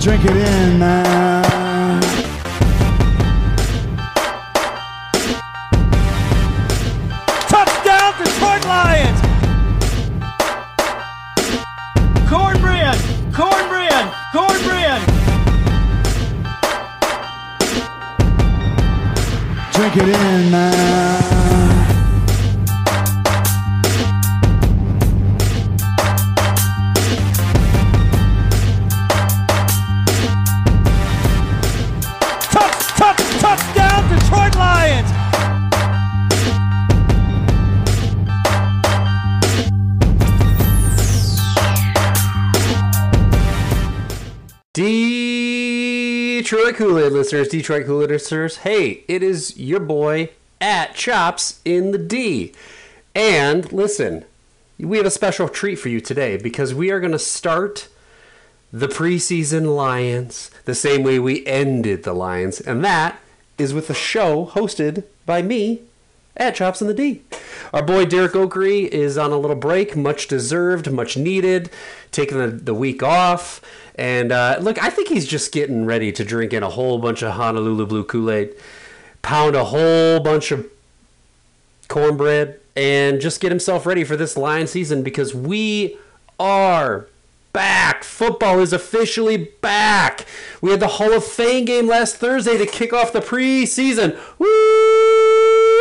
Drink it in, man. Touchdown, Detroit Lions! Cornbread! Cornbread! Cornbread! Drink it in, man. Touchdown, Detroit Lions! Detroit Kool-Aid listeners, Detroit Kool-Aid listeners, hey, it is your boy at Chops in the D. And listen, we have a special treat for you today because we are going to start the preseason Lions the same way we ended the Lions, and that is with a show hosted by me at Chops in the D. Our boy Derek Oakery is on a little break, much deserved, much needed, taking the week off. And look, I think he's just getting ready to drink in a whole bunch of Honolulu Blue Kool-Aid, pound a whole bunch of cornbread, and just get himself ready for this Lion season because we are back. Football is officially back. We had the Hall of Fame game last Thursday to kick off the preseason. Woo!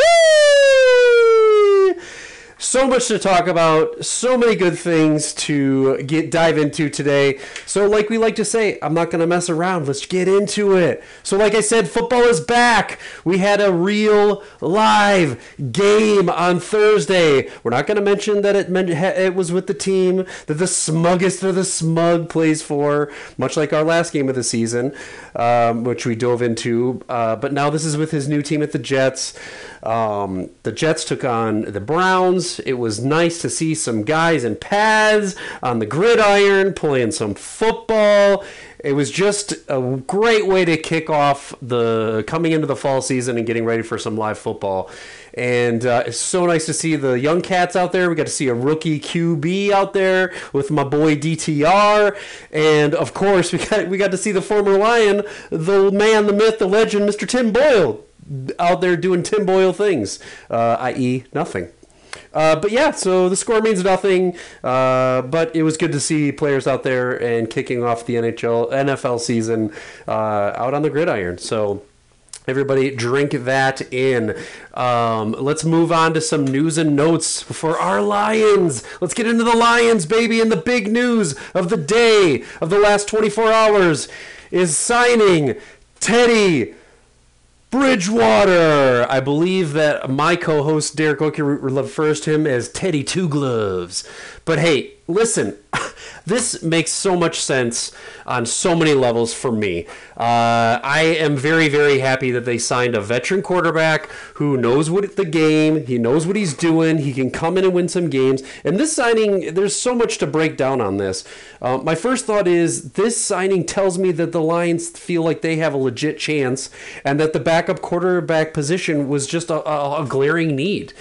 So much to talk about, so many good things to dive into today. So like we like to say, I'm not going to mess around. Let's get into it. So like I said, football is back. We had a real live game on Thursday. We're not going to mention that it was with the team that the smuggest of the smug plays for, much like our last game of the season, which we dove into. But now this is with his new team at the Jets. The Jets took on the Browns. It was nice to see some guys in pads on the gridiron playing some football. It was just a great way to kick off the coming into the fall season and getting ready for some live football. And it's so nice to see the young cats out there. We got to see a rookie QB out there with my boy DTR. And, of course, we got to see the former Lion, the man, the myth, the legend, Mr. Tim Boyle, out there doing Tim Boyle things, i.e. nothing. But yeah, so the score means nothing, but it was good to see players out there and kicking off the NFL season out on the gridiron. So everybody drink that in. Let's move on to some news and notes for our Lions. Let's get into the Lions, baby, and the big news of the day, of the last 24 hours, is signing Teddy Bridgewater. I believe that my co-host Derek Oakery refers to him as Teddy Two Gloves. But hey, listen, this makes so much sense on so many levels for me. I am very, very happy that they signed a veteran quarterback who knows the game. He knows what he's doing. He can come in and win some games. And this signing, there's so much to break down on this. My first thought is this signing tells me that the Lions feel like they have a legit chance and that the backup quarterback position was just a glaring need.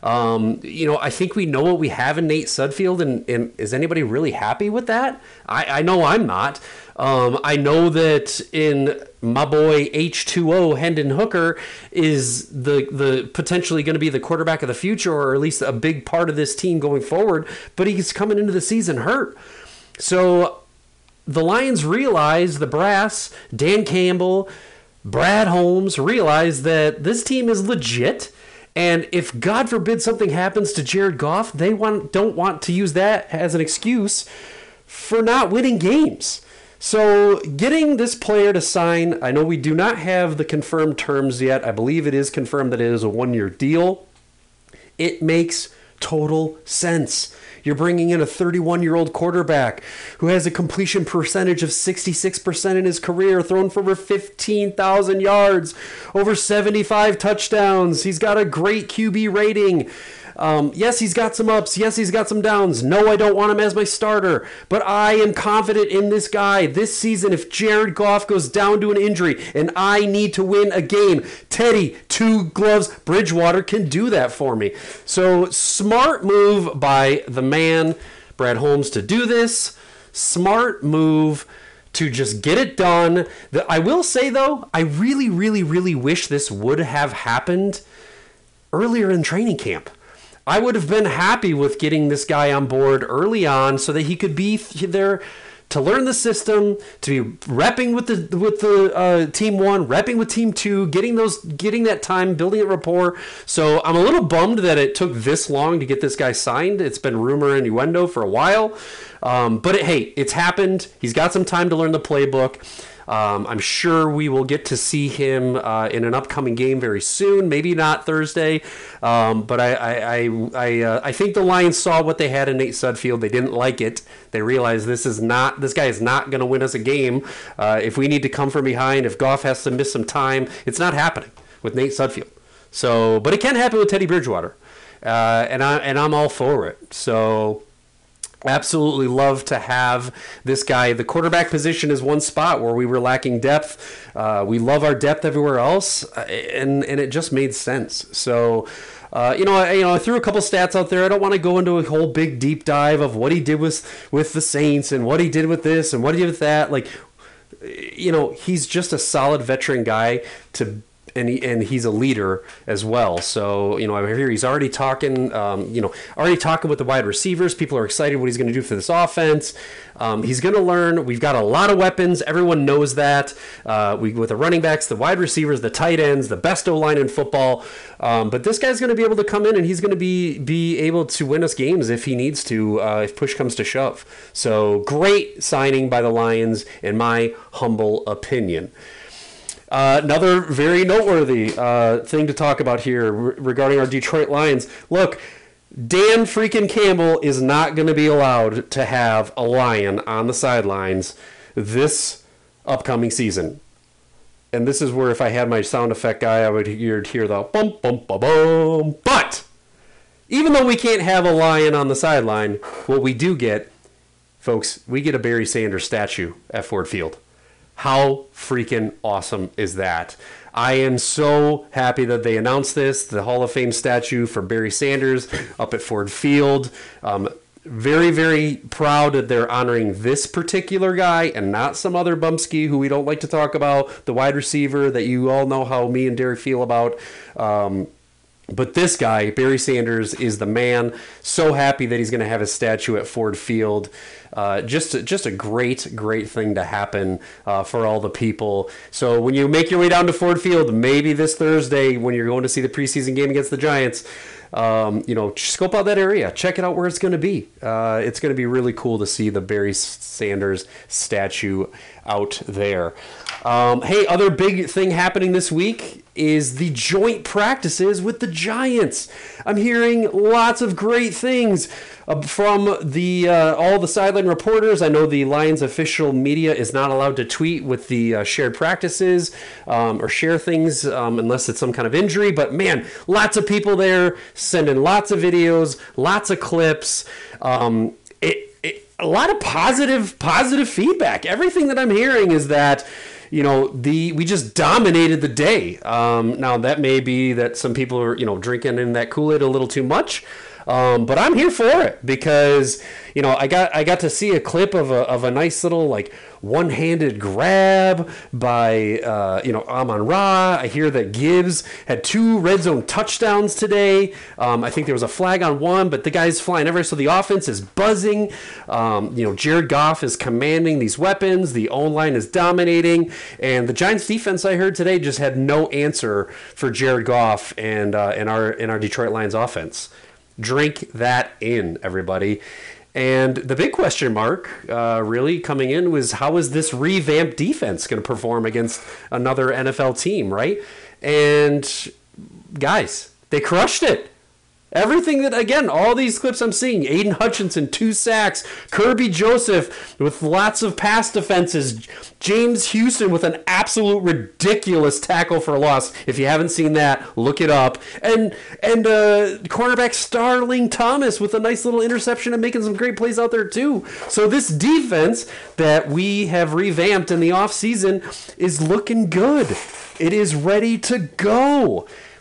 I think we know what we have in Nate Sudfeld, and is anybody really happy with that? I know I'm not. I know that in my boy H2O, Hendon Hooker, is the potentially going to be the quarterback of the future, or at least a big part of this team going forward, but he's coming into the season hurt. So the Lions realize, the brass, Dan Campbell, Brad Holmes, realize that this team is legit. And if, God forbid, something happens to Jared Goff, they don't want to use that as an excuse for not winning games. So getting this player to sign, I know we do not have the confirmed terms yet. I believe it is confirmed that it is a one-year deal. It makes total sense. You're bringing in a 31-year-old quarterback who has a completion percentage of 66% in his career, thrown for over 15,000 yards, over 75 touchdowns. He's got a great QB rating. Yes, he's got some ups. Yes, he's got some downs. No, I don't want him as my starter. But I am confident in this guy. This season, if Jared Goff goes down to an injury and I need to win a game, Teddy Two Gloves Bridgewater can do that for me. So smart move by the man, Brad Holmes, to do this. Smart move to just get it done. I will say, though, I really, really, really wish this would have happened earlier in training camp. I would have been happy with getting this guy on board early on so that he could be there to learn the system, to be repping with the team one, repping with team two, getting that time, building a rapport. So I'm a little bummed that it took this long to get this guy signed. It's been rumor and innuendo for a while, but hey, it's happened. He's got some time to learn the playbook. I'm sure we will get to see him in an upcoming game very soon. Maybe not Thursday, but I think the Lions saw what they had in Nate Sudfeld. They didn't like it. They realized this guy is not going to win us a game. If we need to come from behind, if Goff has to miss some time, it's not happening with Nate Sudfeld. So, but it can happen with Teddy Bridgewater, and I'm all for it. So. Absolutely love to have this guy. The quarterback position is one spot where we were lacking depth. We love our depth everywhere else, and it just made sense. So, I threw a couple stats out there. I don't want to go into a whole big deep dive of what he did with the Saints and what he did with this and what he did with that. Like, he's just a solid veteran guy and he's a leader as well. So, I hear he's already talking, with the wide receivers. People are excited what he's going to do for this offense. He's going to learn. We've got a lot of weapons. Everyone knows that. With the running backs, the wide receivers, the tight ends, the best O-line in football. But this guy's going to be able to come in and he's going to be able to win us games if he needs to, if push comes to shove. So great signing by the Lions, in my humble opinion. Another very noteworthy thing to talk about here regarding our Detroit Lions. Look, Dan freaking Campbell is not going to be allowed to have a Lion on the sidelines this upcoming season. And this is where if I had my sound effect guy, I would hear the bum, bum, bum, bum. But even though we can't have a Lion on the sideline, what we do get, folks, we get a Barry Sanders statue at Ford Field. How freaking awesome is that? I am so happy that they announced this, the Hall of Fame statue for Barry Sanders up at Ford Field. Very, very proud that they're honoring this particular guy and not some other bumski who we don't like to talk about, the wide receiver that you all know how me and Derek feel about. But this guy, Barry Sanders, is the man. So happy that he's going to have his statue at Ford Field. Just a great thing to happen for all the people. So when you make your way down to Ford Field, maybe this Thursday when you're going to see the preseason game against the Giants, scope out that area. Check it out where it's going to be. It's going to be really cool to see the Barry Sanders statue out there. Hey, other big thing happening this week is the joint practices with the Giants. I'm hearing lots of great things from all the sideline reporters. I know the Lions official media is not allowed to tweet with the shared practices or share things unless it's some kind of injury. But man, lots of people there sending lots of videos, lots of clips. A lot of positive feedback. Everything that I'm hearing is that we just dominated the day. Now that may be that some people are, drinking in that Kool-Aid a little too much. But I'm here for it because, I got to see a clip of a nice little one-handed grab by, Amon-Ra. I hear that Gibbs had 2 red zone touchdowns today. I think there was a flag on one, but the guy's flying everywhere. So the offense is buzzing. Jared Goff is commanding these weapons. The O-line is dominating. And the Giants defense, I heard today, just had no answer for Jared Goff and our Detroit Lions offense. Drink that in, everybody. And the big question mark really coming in was, how is this revamped defense going to perform against another NFL team, right? And guys, they crushed it. Everything that, again, all these clips I'm seeing, Aiden Hutchinson, 2 sacks, Kirby Joseph with lots of pass defenses, James Houston with an absolute ridiculous tackle for loss. If you haven't seen that, look it up. And cornerback Starling Thomas with a nice little interception and making some great plays out there too. So this defense that we have revamped in the offseason is looking good. It is ready to go.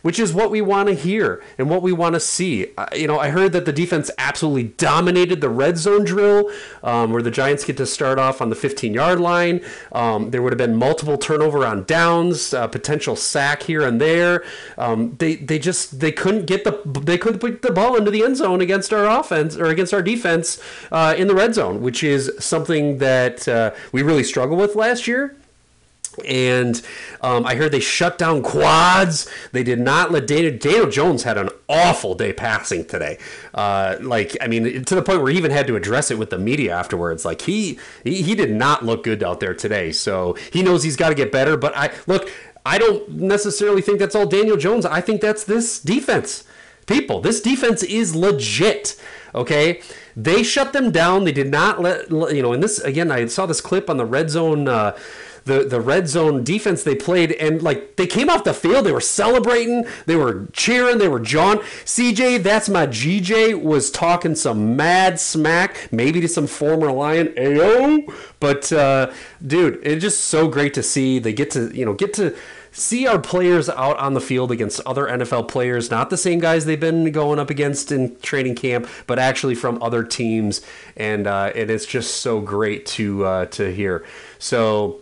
which is what we want to hear and what we want to see. I heard that the defense absolutely dominated the red zone drill, where the Giants get to start off on the 15-yard line. There would have been multiple turnover on downs, potential sack here and there. They couldn't put the ball into the end zone against our offense or against our defense in the red zone, which is something that we really struggled with last year. And I heard they shut down quads. They did not let Daniel Jones had an awful day passing today. To the point where he even had to address it with the media afterwards. Like he did not look good out there today. So he knows he's got to get better. But I don't necessarily think that's all Daniel Jones. I think that's this defense. People, this defense is legit. Okay, they shut them down. They did not let and this again. I saw this clip on the red zone. The red zone defense they played, and they came off the field, they were celebrating, they were cheering, they were jawing. CJ, that's my GJ, was talking some mad smack, maybe to some former Lion, ayo. But dude, it's just so great to see. They get to see our players out on the field against other NFL players, not the same guys they've been going up against in training camp, but actually from other teams, and it's just so great to hear. So.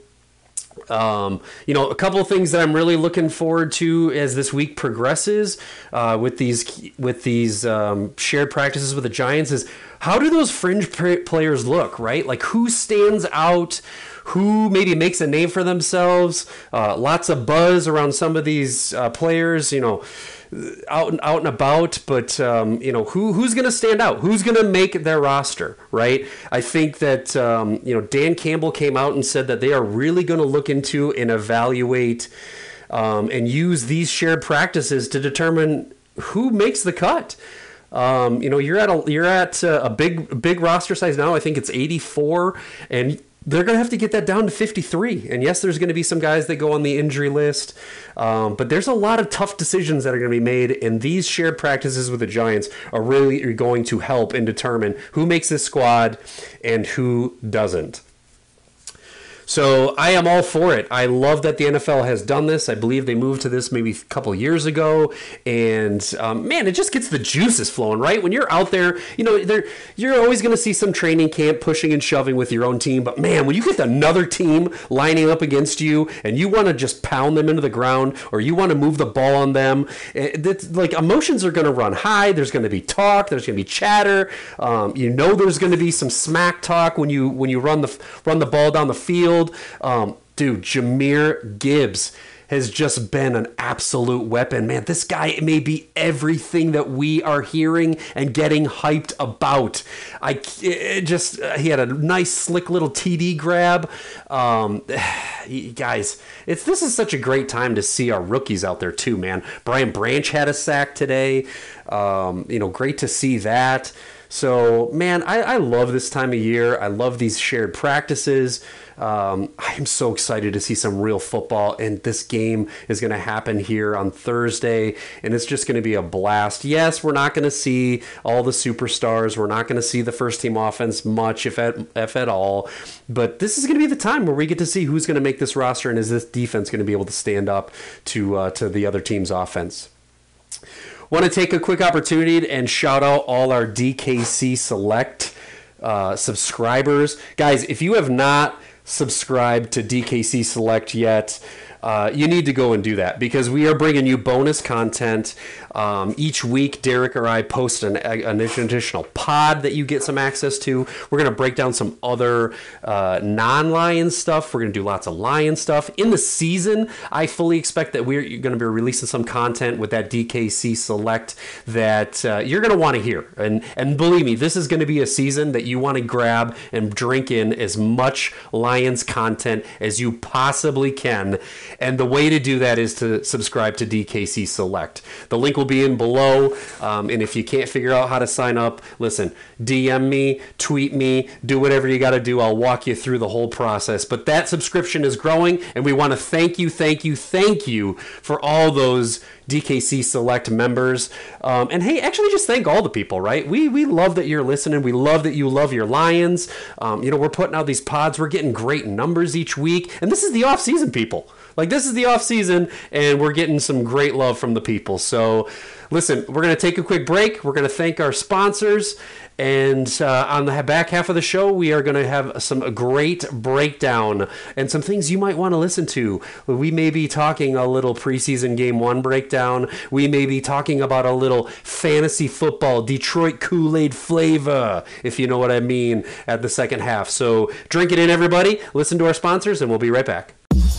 A couple of things that I'm really looking forward to as this week progresses with these shared practices with the Giants is how do those fringe players look, right? Like who stands out, who maybe makes a name for themselves, lots of buzz around some of these players, out and about, but who's going to stand out? Who's going to make their roster, right? I think that Dan Campbell came out and said that they are really going to look into and evaluate and use these shared practices to determine who makes the cut. You're at a big roster size now. I think it's 84, and they're going to have to get that down to 53. And yes, there's going to be some guys that go on the injury list. But there's a lot of tough decisions that are going to be made. And these shared practices with the Giants are really going to help and determine who makes this squad and who doesn't. So I am all for it. I love that the NFL has done this. I believe they moved to this maybe a couple years ago. And, man, it just gets the juices flowing, right? When you're out there, you're always going to see some training camp pushing and shoving with your own team. But, man, when you get another team lining up against you and you want to just pound them into the ground or you want to move the ball on them, emotions are going to run high. There's going to be talk. There's going to be chatter. There's going to be some smack talk when you run the ball down the field. Dude, Jahmyr Gibbs has just been an absolute weapon. Man, this guy may be everything that we are hearing and getting hyped about. He had a nice, slick little TD grab. Guys, this is such a great time to see our rookies out there too, man. Brian Branch had a sack today. Great to see that. So, man, I love this time of year. I love these shared practices. I am so excited to see some real football, and this game is going to happen here on Thursday, and it's just going to be a blast. Yes, we're not going to see all the superstars. We're not going to see the first-team offense much, if at all, but this is going to be the time where we get to see who's going to make this roster, and is this defense going to be able to stand up to the other team's offense. Want to take a quick opportunity and shout out all our DKC Select subscribers. Guys, if you have not subscribed to DKC Select yet, you need to go and do that because we are bringing you bonus content. Each week, Derek or I post an additional pod that you get some access to. We're going to break down some other non-Lion stuff. We're going to do lots of Lion stuff. In the season, I fully expect that we're going to be releasing some content with that DKC Select that you're going to want to hear. And believe me, this is going to be a season that you want to grab and drink in as much Lions content as you possibly can. And the way to do that is to subscribe to DKC Select. The link will be in below. And if you can't figure out how to sign up, listen, DM me, tweet me, do whatever you got to do. I'll walk you through the whole process. But that subscription is growing, and we want to thank you for all those DKC Select members. And hey, actually just thank all the people, right? We love that you're listening. We love that you love your Lions. We're putting out these pods. We're getting great numbers each week. And this is the off season, people. Like, this is the off season, and we're getting some great love from the people. So, listen, we're going to take a quick break. We're going to thank our sponsors. And on the back half of the show, we are going to have some great breakdown and some things you might want to listen to. We may be talking a little preseason game 1 breakdown. We may be talking about a little fantasy football, Detroit Kool-Aid flavor, if you know what I mean, at the second half. So drink it in, everybody. Listen to our sponsors, and we'll be right back.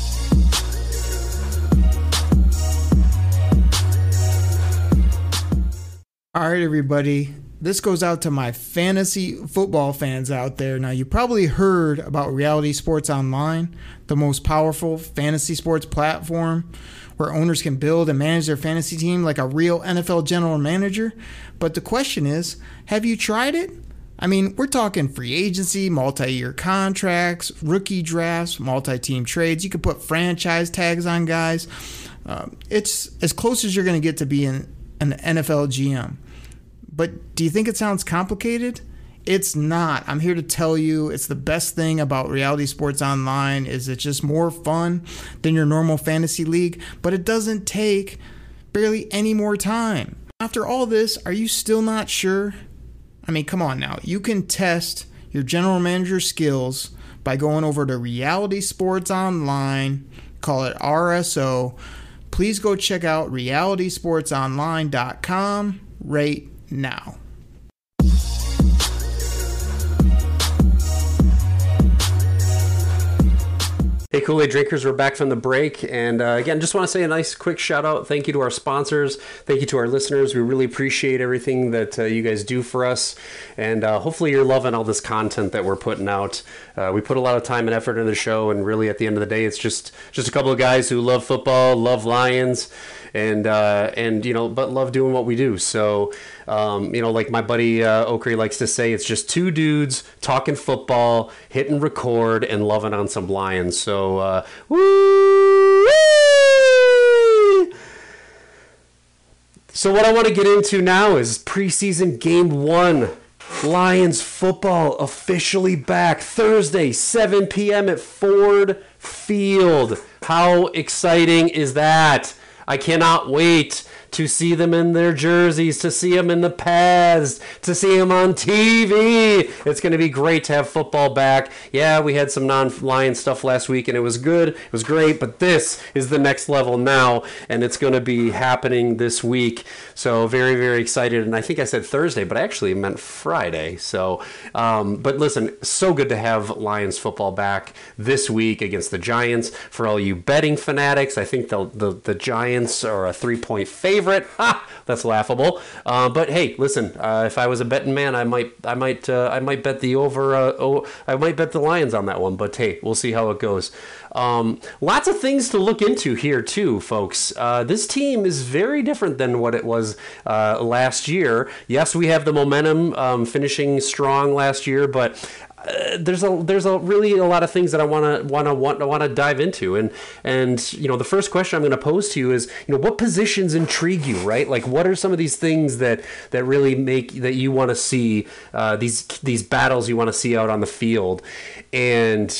All right, everybody. This goes out to my fantasy football fans out there. Now, you probably heard about Reality Sports Online, the most powerful fantasy sports platform where owners can build and manage their fantasy team like a real NFL general manager. But the question is, have you tried it? I mean, we're talking free agency, multi-year contracts, rookie drafts, multi-team trades. You can put franchise tags on guys. It's as close as you're going to get to being an NFL GM. But do you think it sounds complicated? It's not. I'm here to tell you it's the best thing about Reality Sports Online is it's just more fun than your normal fantasy league, but it doesn't take barely any more time. After all this, are you still not sure? I mean, come on now. You can test your general manager skills by going over to Reality Sports Online, call it RSO. Please go check out realitysportsonline.com right now. Hey, Kool-Aid drinkers, we're back from the break. And again, just want to say a nice quick shout out. Thank you to our sponsors. Thank you to our listeners. We really appreciate everything that you guys do for us. And hopefully you're loving all this content that we're putting out. We put a lot of time and effort into the show. And really at the end of the day, it's just a couple of guys who love football, love Lions, and but love doing what we do. So, like my buddy Okri likes to say, it's just two dudes talking football, hitting record, and loving on some Lions. So, woo! So what I want to get into now is preseason game 1. Lions football officially back Thursday, 7 p.m. at Ford Field. How exciting is that? I cannot wait to see them in their jerseys, to see them in the pads, to see them on TV. It's going to be great to have football back. Yeah, we had some non-Lion stuff last week, and it was good. It was great, but this is the next level now, and it's going to be happening this week. So very, very excited. And I think I said Thursday, but I actually meant Friday. So, but listen, so good to have Lions football back this week against the Giants. For all you betting fanatics, I think the Giants are a 3-point favorite. That's laughable. But hey, listen, if I was a betting man, I might bet the over. I might bet the Lions on that one. But hey, we'll see how it goes. Lots of things to look into here too, folks. This team is very different than what it was last year. Yes, we have the momentum finishing strong last year, but there's really a lot of things that I want to dive into, and the first question I'm going to pose to you is, what positions intrigue you, right? Like, what are some of these things that really make that you want to see, these battles you want to see out on the field, and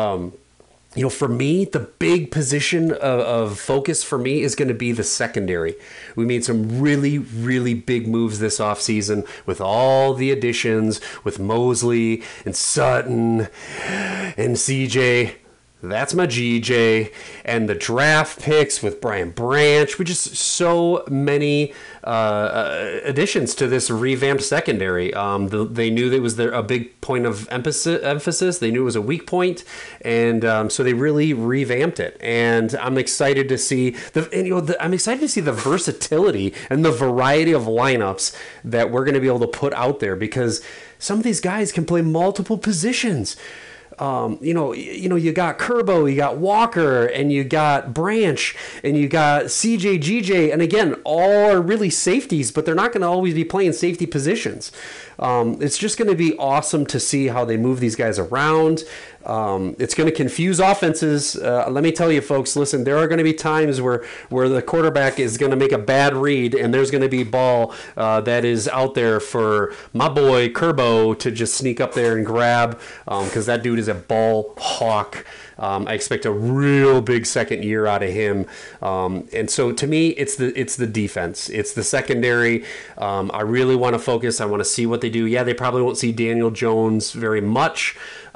for me, the big position of focus for me is going to be the secondary. We made some really, really big moves this offseason with all the additions, with Mosley and Sutton and CJ. That's my GJ. And the draft picks with Brian Branch. We just so many additions to this revamped secondary. They knew there was a big point of emphasis. They knew it was a weak point, and so they really revamped it. And I'm excited to see I'm excited to see the versatility and the variety of lineups that we're going to be able to put out there, because some of these guys can play multiple positions. You got Kerbo, you got Walker, and you got Branch, and you got CJ, GJ, and again, all are really safeties, but they're not going to always be playing safety positions. It's just going to be awesome to see how they move these guys around. It's going to confuse offenses. Let me tell you, folks, listen, there are going to be times where the quarterback is going to make a bad read, and there's going to be ball that is out there for my boy Kerbo to just sneak up there and grab, because that dude is a ball hawk. I expect a real big second year out of him. And so to me, it's the defense. It's the secondary. I really want to focus. I want to see what they do. Yeah, they probably won't see Daniel Jones very much.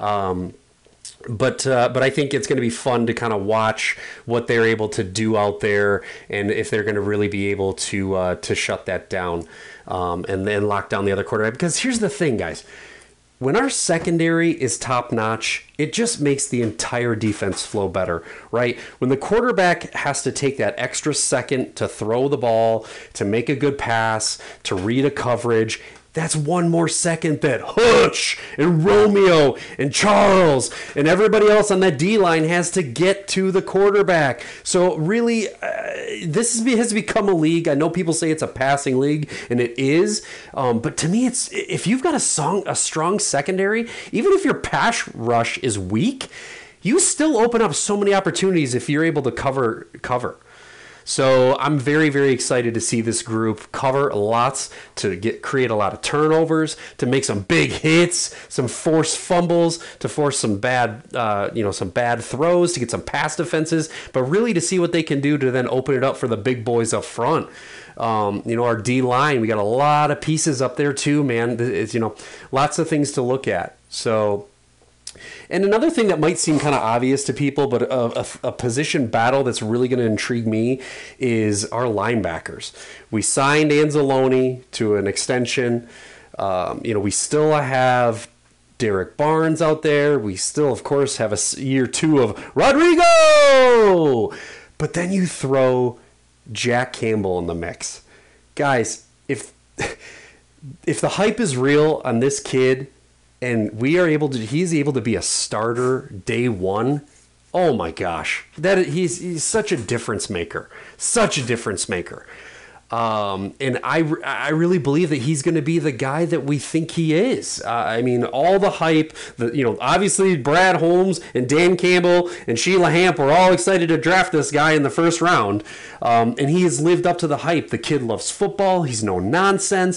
But I think it's going to be fun to kind of watch what they're able to do out there, and if they're going to really be able to shut that down, and then lock down the other quarterback. Because here's the thing, guys. When our secondary is top notch, it just makes the entire defense flow better, right? When the quarterback has to take that extra second to throw the ball, to make a good pass, to read a coverage, that's one more second that Hutch and Romeo and Charles and everybody else on that D-line has to get to the quarterback. So really, this has become a league. I know people say it's a passing league, and it is. But to me, it's if you've got a strong secondary, even if your pass rush is weak, you still open up so many opportunities if you're able to cover. So I'm very, very excited to see this group cover lots, to create a lot of turnovers, to make some big hits, some forced fumbles, to force some bad throws, to get some pass defenses, but really to see what they can do to then open it up for the big boys up front. Our D line, we got a lot of pieces up there too, man. It's, lots of things to look at. So. And another thing that might seem kind of obvious to people, but a position battle that's really going to intrigue me is our linebackers. We signed Anzalone to an extension. We still have Derek Barnes out there. We still, of course, have a year 2 of Rodrigo. But then you throw Jack Campbell in the mix. Guys, if the hype is real on this kid, and he's able to be a starter day one. Oh my gosh, he's such a difference maker, and I really believe that he's going to be the guy that we think he is. All the hype, obviously Brad Holmes and Dan Campbell and Sheila Hamp were all excited to draft this guy in the first round, and he has lived up to the hype. The kid loves football. He's no nonsense.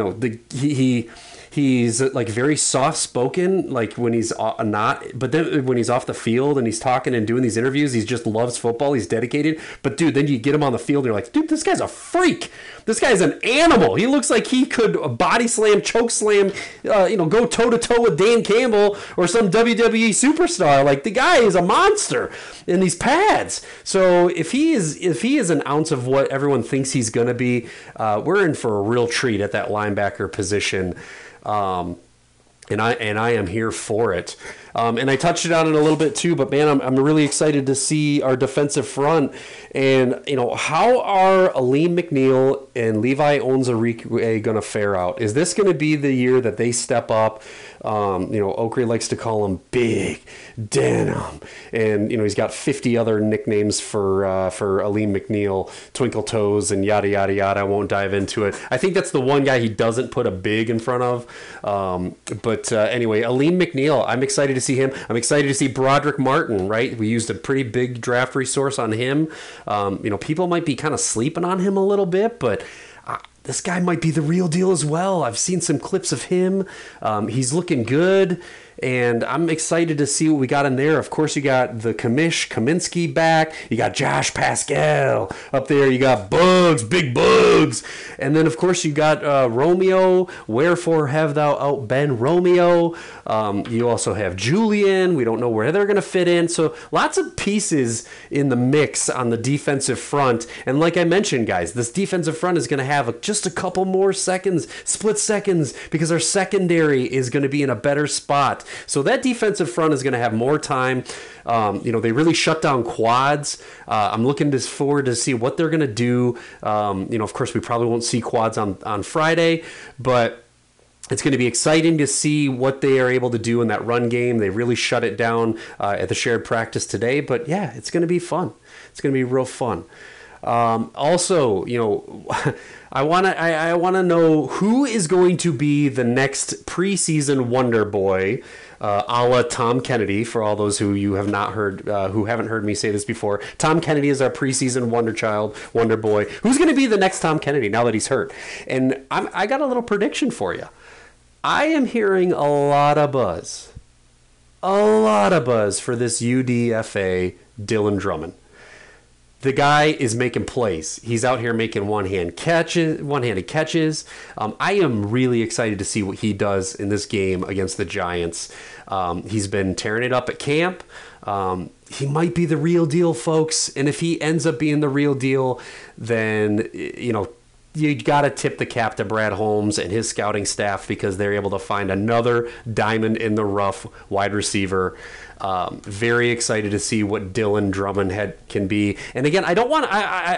He's like very soft spoken, like when he's not, but then when he's off the field and he's talking and doing these interviews, he just loves football. He's dedicated. But dude, then you get him on the field and you're like, dude, this guy's a freak. This guy's an animal. He looks like he could body slam, choke slam, go toe to toe with Dan Campbell or some WWE superstar. Like, the guy is a monster in these pads. So if he is an ounce of what everyone thinks he's going to be, we're in for a real treat at that linebacker position. And I am here for it. And I touched it on it a little bit too, but man, I'm really excited to see our defensive front. And how are Aleem McNeil and Levi Onwuzurike going to fare out? Is this going to be the year that they step up? Oakley likes to call him Big Denim, and he's got 50 other nicknames for Aleem McNeil, Twinkle Toes, and yada yada yada. I won't dive into it. I think that's the one guy he doesn't put a big in front of. Anyway, Aleem McNeil, I'm excited to see him. I'm excited to see Broderick Martin. Right, we used a pretty big draft resource on him. People might be kind of sleeping on him a little bit, but this guy might be the real deal as well. I've seen some clips of him. He's looking good, and I'm excited to see what we got in there. Of course, you got the Kaminsky back. You got Josh Pascal up there. You got Big Bugs. And then, of course, you got Romeo. Wherefore have thou outbeen Romeo? You also have Julian. We don't know where they're going to fit in. So lots of pieces in the mix on the defensive front. And like I mentioned, guys, this defensive front is going to have just a couple more split seconds, because our secondary is going to be in a better spot. So that defensive front is going to have more time. They really shut down quads. I'm looking forward to see what they're going to do. Of course, we probably won't see quads on Friday, but it's going to be exciting to see what they are able to do in that run game. They really shut it down at the shared practice today. But yeah, it's going to be fun. It's going to be real fun. Also, I want to know who is going to be the next preseason Wonder Boy, a la Tom Kennedy. For all those who haven't heard me say this before, Tom Kennedy is our preseason Wonder Boy. Who's going to be the next Tom Kennedy now that he's hurt? And I got a little prediction for you. I am hearing a lot of buzz a lot of buzz for this UDFA Dylan Drummond. The guy is making plays. He's out here making one-handed catches. I am really excited to see what he does in this game against the Giants. He's been tearing it up at camp. He might be the real deal, folks. And if he ends up being the real deal, then, you got to tip the cap to Brad Holmes and his scouting staff because they're able to find another diamond in the rough wide receiver. Very excited to see what Dylan Drummond can be. And again, I don't want.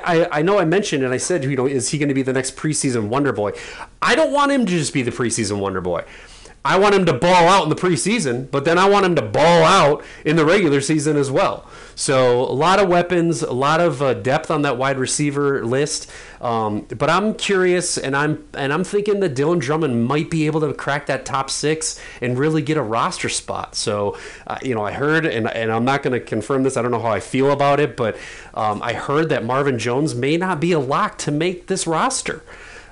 I know I mentioned and I said, is he going to be the next preseason Wonder Boy? I don't want him to just be the preseason Wonder Boy. I want him to ball out in the preseason, but then I want him to ball out in the regular season as well. So a lot of weapons, a lot of depth on that wide receiver list. But I'm curious, and I'm thinking that Dylan Drummond might be able to crack that top 6 and really get a roster spot. So I heard, and I'm not going to confirm this. I don't know how I feel about it, but I heard that Marvin Jones may not be a lock to make this roster,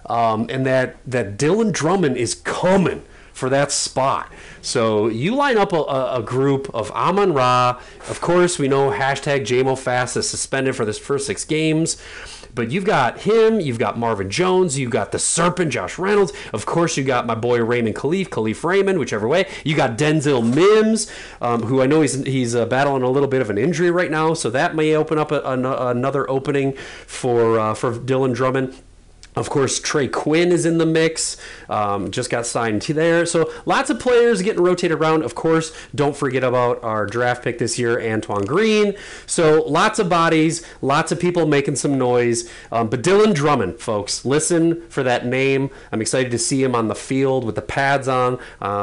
and that Dylan Drummond is coming for that spot. So you line up a group of Amon-Ra. Of course, we know hashtag JMOFast is suspended for this first 6 games. But you've got him, you've got Marvin Jones, you've got the Serpent, Josh Reynolds. Of course, you got my boy Raymond Khalif Raymond, whichever way. You got Denzel Mims, who I know he's battling a little bit of an injury right now. So that may open up another opening for Dylan Drummond. Of course, Trey Quinn is in the mix, just got signed to there. So lots of players getting rotated around. Of course, don't forget about our draft pick this year, Antoine Green. So lots of bodies, lots of people making some noise. But Dylan Drummond, folks, listen for that name. I'm excited to see him on the field with the pads on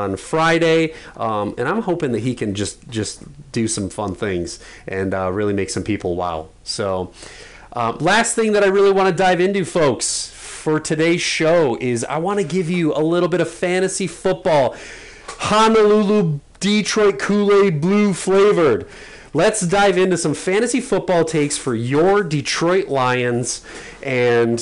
Friday. And I'm hoping that he can just do some fun things and really make some people wow. So last thing that I really want to dive into, folks, for today's show is I want to give you a little bit of fantasy football. Honolulu, Detroit Kool-Aid Blue flavored. Let's dive into some fantasy football takes for your Detroit Lions. And,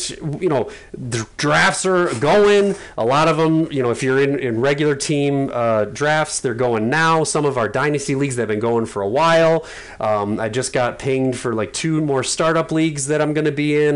the drafts are going. A lot of them, if you're in regular team drafts, they're going now. Some of our dynasty leagues, they've been going for a while. I just got pinged for like 2 more startup leagues that I'm going to be in.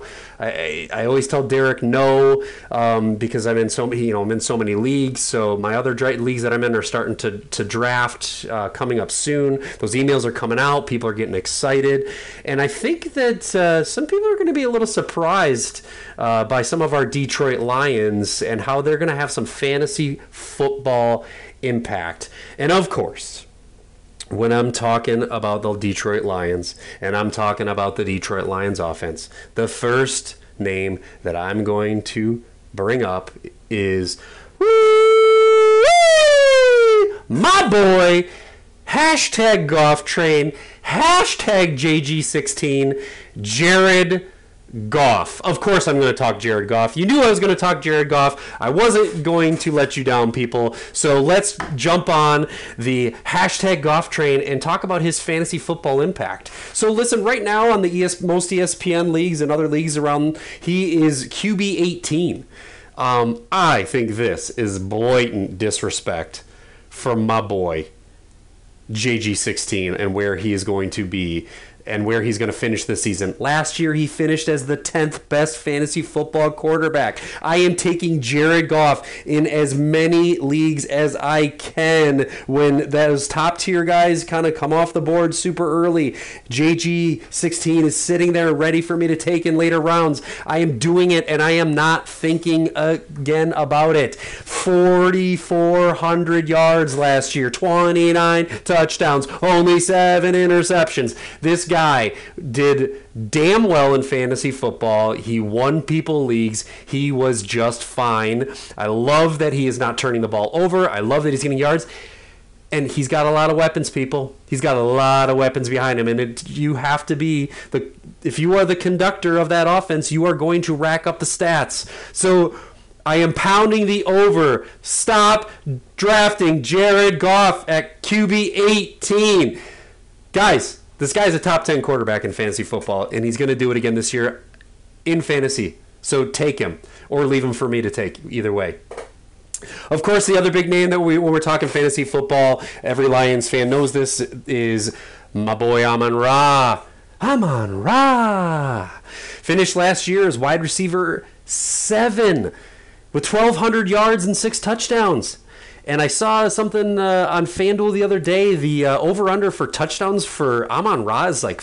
I always tell Derek no because I'm in so many leagues. So my other leagues that I'm in are starting to draft coming up soon. Those emails are coming out. People are getting excited. And I think that some people are going to be a little surprised by some of our Detroit Lions and how they're going to have some fantasy football impact. And of course, when I'm talking about the Detroit Lions and I'm talking about the Detroit Lions offense, the first name that I'm going to bring up is my boy, hashtag Goff Train, hashtag JG16, Jared Goff. Of course I'm going to talk Jared Goff. You knew I was going to talk Jared Goff. I wasn't going to let you down, people. So let's jump on the hashtag Goff train and talk about his fantasy football impact. So listen, right now on the most ESPN leagues and other leagues around, he is QB 18. I think this is blatant disrespect from my boy JG16 and where he is going to be and where he's going to finish this season. Last year, he finished as the 10th best fantasy football quarterback. I am taking Jared Goff in as many leagues as I can when those top-tier guys kind of come off the board super early. JG16 is sitting there ready for me to take in later rounds. I am doing it, and I am not thinking again about it. 4,400 yards last year, 29 touchdowns, only 7 interceptions. This guy did damn well in fantasy football. He won people leagues. He was just fine. I love that he is not turning the ball over. I love that he's getting yards. And he's got a lot of weapons, people. He's got a lot of weapons behind him. And you have to be if you are the conductor of that offense, you are going to rack up the stats. So I am pounding the over. Stop drafting Jared Goff at QB 18. Guys, this guy's a top 10 quarterback in fantasy football, and he's going to do it again this year in fantasy. So take him or leave him for me to take, either way. Of course, the other big name that when we're talking fantasy football, every Lions fan knows this, is my boy Amon-Ra. Amon-Ra finished last year as wide receiver 7 with 1,200 yards and 6 touchdowns. And I saw something on FanDuel the other day. The over-under for touchdowns for Amon-Ra is like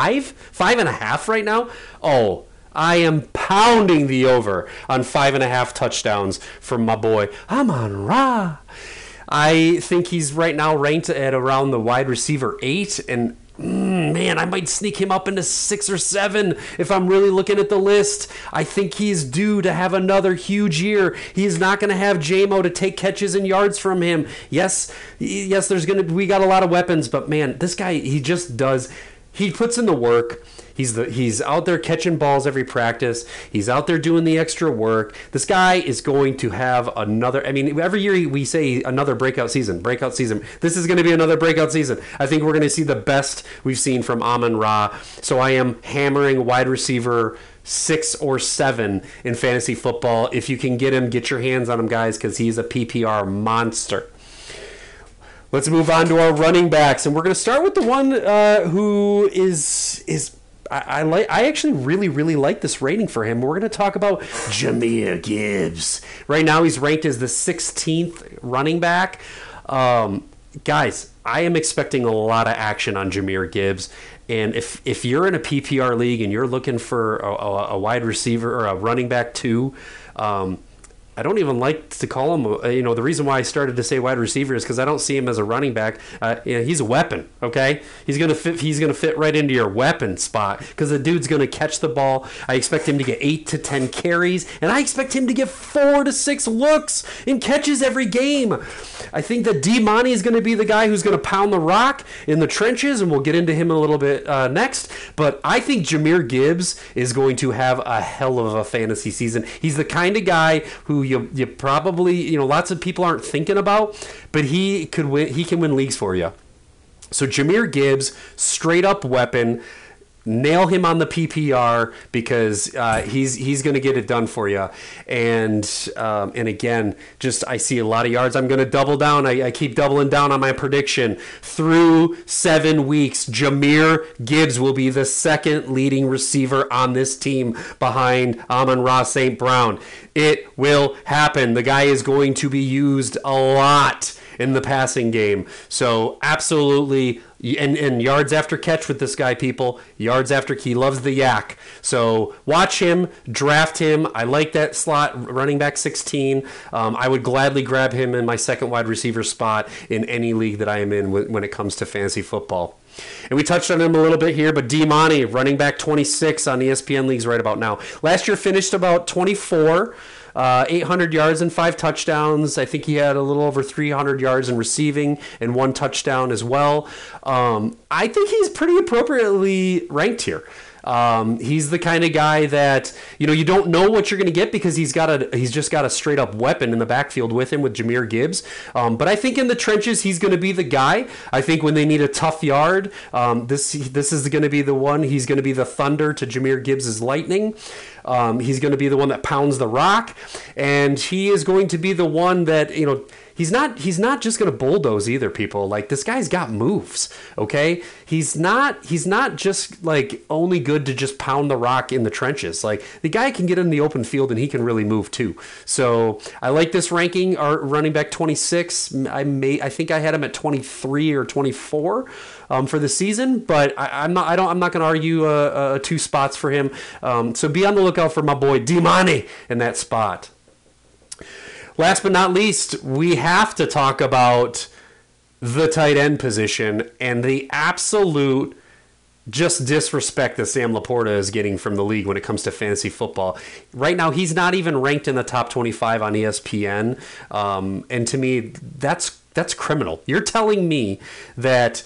5.5 right now. Oh, I am pounding the over on 5.5 touchdowns for my boy Amon-Ra. I think he's right now ranked at around the wide receiver 8, and man, I might sneak him up into 6 or 7 if I'm really looking at the list. I think he's due to have another huge year. He's not going to have J-Mo to take catches and yards from him. Yes, we got a lot of weapons, but man, this guy, he puts in the work. He's out there catching balls every practice. He's out there doing the extra work. This guy is going to have another. I mean, every year we say another breakout season. This is going to be another breakout season. I think we're going to see the best we've seen from Amon-Ra. So I am hammering wide receiver 6 or 7 in fantasy football. If you can get him, get your hands on him, guys, because he's a PPR monster. Let's move on to our running backs, and we're going to start with the one who is I actually really like this rating for him. We're going to talk about Jahmyr Gibbs. Right now, he's ranked as the 16th running back. Guys, I am expecting a lot of action on Jahmyr Gibbs. And if you're in a PPR league and you're looking for a wide receiver or a running back too, I don't even like to call him, the reason why I started to say wide receiver is because I don't see him as a running back. He's a weapon, okay? He's gonna fit right into your weapon spot because the dude's gonna catch the ball. I expect him to get 8 to 10 carries, and I expect him to get 4 to 6 looks and catches every game. I think that D-Money is gonna be the guy who's gonna pound the rock in the trenches, and we'll get into him a little bit next. But I think Jahmyr Gibbs is going to have a hell of a fantasy season. He's the kind of guy who you probably, lots of people aren't thinking about, but he can win leagues for you. So Jahmyr Gibbs, straight up weapon. Nail him on the PPR because he's going to get it done for you. And again, I see a lot of yards. I'm going to double down. I keep doubling down on my prediction. Through 7 weeks, Jahmyr Gibbs will be the second leading receiver on this team behind Amon-Ra St. Brown. It will happen. The guy is going to be used a lot in the passing game. So absolutely, and yards after catch with this guy, people. Yards after, he loves the yak. So watch him, draft him. I like that slot, running back 16. I would gladly grab him in my second wide receiver spot in any league that I am in when it comes to fantasy football. And we touched on him a little bit here, but D-Money, running back 26 on ESPN leagues right about now. Last year finished about 24. 800 yards and 5 touchdowns. I think he had a little over 300 yards in receiving and 1 touchdown as well. I think he's pretty appropriately ranked here. He's the kind of guy that, you don't know what you're going to get because he's just got a straight up weapon in the backfield with him with Jahmyr Gibbs. But I think in the trenches, he's going to be the guy. I think when they need a tough yard, this is going to be the one. He's going to be the thunder to Jahmyr Gibbs' lightning. He's going to be the one that pounds the rock, and he is going to be the one that, he's not just going to bulldoze either, people. Like, this guy's got moves, okay? He's not just like only good to just pound the rock in the trenches. Like, the guy can get in the open field and he can really move too. So I like this ranking. Our running back 26. I think I had him at 23 or 24 for the season, but I'm not going to argue 2 spots for him. So be on the lookout for my boy D-Money in that spot. Last but not least, we have to talk about the tight end position and the absolute just disrespect that Sam Laporta is getting from the league when it comes to fantasy football. Right now, he's not even ranked in the top 25 on ESPN. And to me, that's criminal. You're telling me that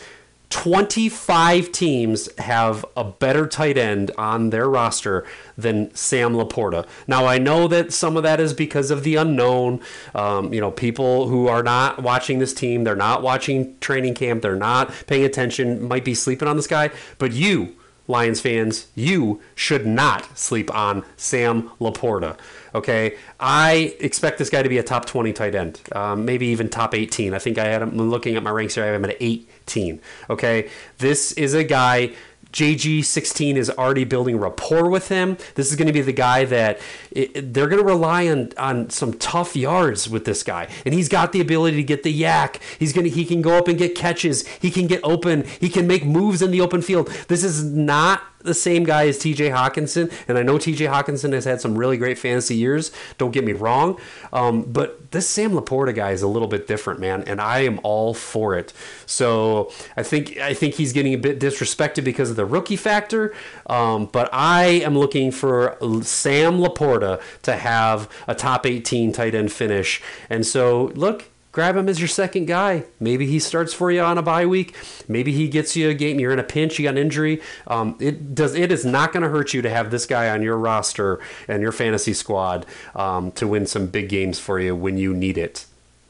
25 teams have a better tight end on their roster than Sam Laporta. Now, I know that some of that is because of the unknown. People who are not watching this team, they're not watching training camp, they're not paying attention, might be sleeping on this guy. But you, Lions fans, you should not sleep on Sam Laporta. Okay, I expect this guy to be a top 20 tight end, maybe even top 18. I think I had him looking at my ranks here. I have him at 18. Okay, this is a guy. JG16 is already building rapport with him. This is going to be the guy that they're going to rely on some tough yards with this guy. And he's got the ability to get the yak. He can go up and get catches. He can get open. He can make moves in the open field. This is not the same guy as TJ Hawkinson, and I know TJ Hawkinson has had some really great fantasy years, don't get me wrong, but this Sam Laporta guy is a little bit different, man, and I am all for it. So I think he's getting a bit disrespected because of the rookie factor, but I am looking for Sam Laporta to have a top 18 tight end finish. And so look, grab him as your second guy. Maybe he starts for you on a bye week. Maybe he gets you a game. You're in a pinch. You got an injury. It is not going to hurt you to have this guy on your roster and your fantasy squad to win some big games for you when you need it.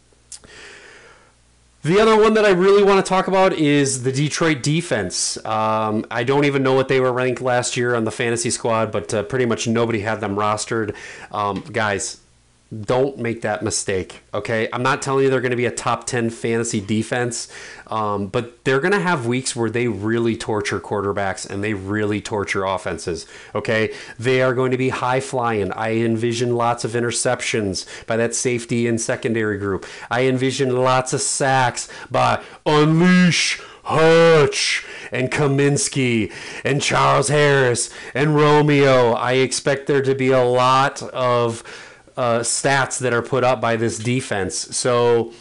The other one that I really want to talk about is the Detroit defense. I don't even know what they were ranked last year on the fantasy squad, but pretty much nobody had them rostered. Guys, don't make that mistake, okay? I'm not telling you they're going to be a top 10 fantasy defense, but they're going to have weeks where they really torture quarterbacks and they really torture offenses, okay? They are going to be high flying. I envision lots of interceptions by that safety and secondary group. I envision lots of sacks by Unleash Hutch and Kaminsky and Charles Harris and Romeo. I expect there to be a lot of stats that are put up by this defense. So,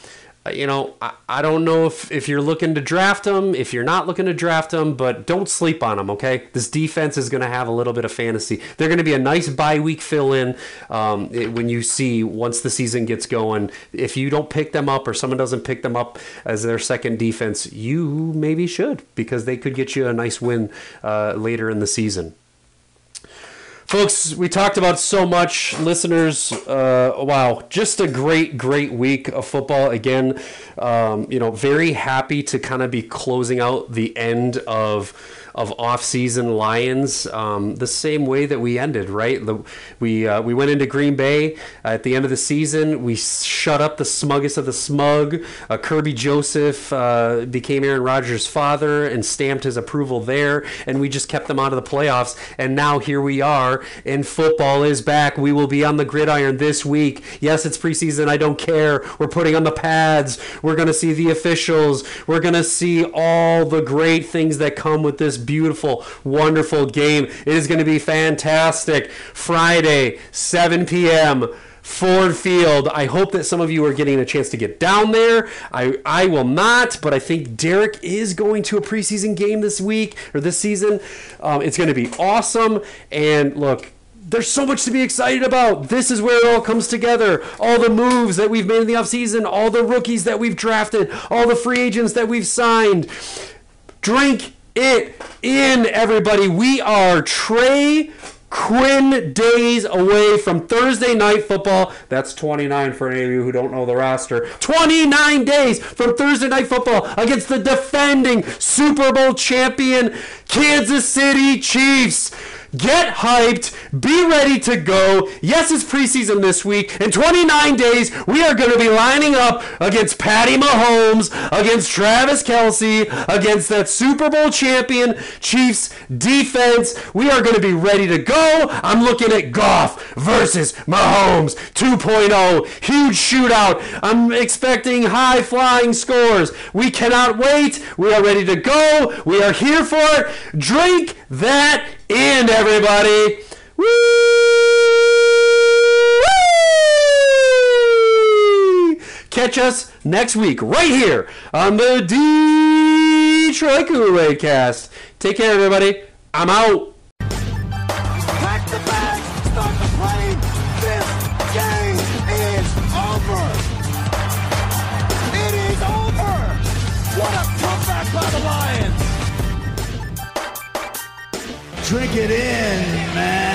I don't know if you're looking to draft them, if you're not looking to draft them, but don't sleep on them, okay? This defense is going to have a little bit of fantasy. They're going to be a nice bye week fill-in when you see once the season gets going. If you don't pick them up or someone doesn't pick them up as their second defense, you maybe should, because they could get you a nice win later in the season. Folks, we talked about so much. Listeners, wow, just a great week of football. Again, very happy to kind of be closing out the end of off-season Lions the same way that we ended, right? We went into Green Bay at the end of the season. We shut up the smuggest of the smug. Kirby Joseph became Aaron Rodgers' father and stamped his approval there, and we just kept them out of the playoffs. And now here we are, and football is back. We will be on the gridiron this week. Yes, it's preseason. I don't care. We're putting on the pads. We're going to see the officials. We're going to see all the great things that come with this beautiful, wonderful game. It is going to be fantastic. Friday, 7 p.m., Ford Field. I hope that some of you are getting a chance to get down there. I will not, but I think Derek is going to a preseason game this week, or this season. It's going to be awesome. And look, there's so much to be excited about. This is where it all comes together. All the moves that we've made in the offseason, all the rookies that we've drafted, all the free agents that we've signed. Drink it in, everybody. We are Trey Quinn days away from Thursday Night Football. That's 29 for any of you who don't know the roster. 29 days from Thursday Night Football against the defending Super Bowl champion Kansas City Chiefs. Get hyped. Be ready to go. Yes, it's preseason this week. In 29 days, we are going to be lining up against Patty Mahomes, against Travis Kelce, against that Super Bowl champion Chiefs defense. We are going to be ready to go. I'm looking at Goff versus Mahomes 2.0. Huge shootout. I'm expecting high-flying scores. We cannot wait. We are ready to go. We are here for it. Drink that in, everybody. Woo! Catch us next week right here on the Detroit Kool-Aid Cast. Take care, everybody. I'm out. Pack the bags, start the plane. This game is over. It is over. What a comeback by the Lions! Drink it in, man.